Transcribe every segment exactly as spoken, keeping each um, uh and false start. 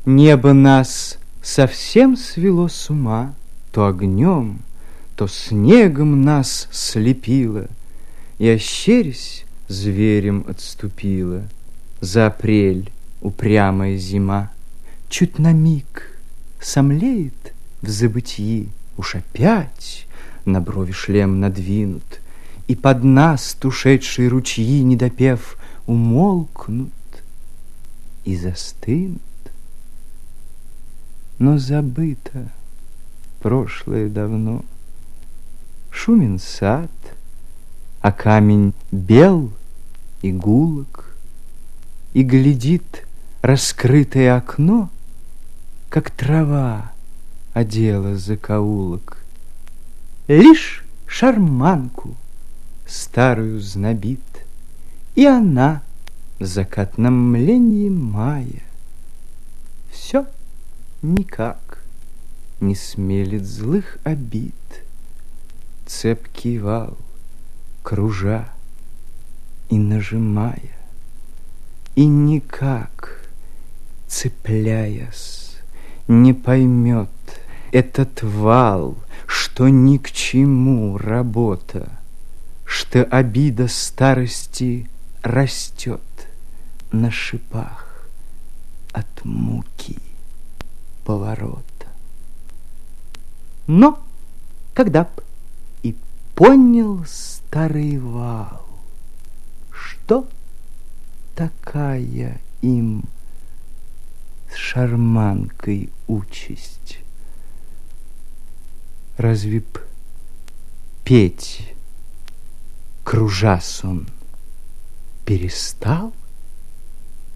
Небо нас совсем свело с ума, то огнем, то снегом нас слепило, и, ощерясь, зверем отступила за апрель упрямая зима. Чуть на миг сомлеет в забытьи, уж опять на брови шлем надвинут, и под нас ушедшие ручьи, не допев, умолкнут и застынут. Но забыто прошлое давно. Шумен сад, а камень бел и гулок, и глядит раскрытое окно, как трава одела закоулок. Лишь шарманку старую знобит, и она в закатном мленье мая все никак не смелит злых обид. Цепкий вал, кружа и нажимая, и никак, цепляясь, не поймет этот вал, что ни к чему работа, что обида старости растет на шипах от муки поворота. Но когда б и понял старый вал, что такая им с шарманкой участь, разве б петь, кружась, он перестал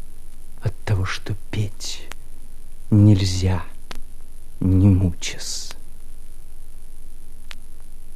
от того, что петь нельзя, не мучаясь?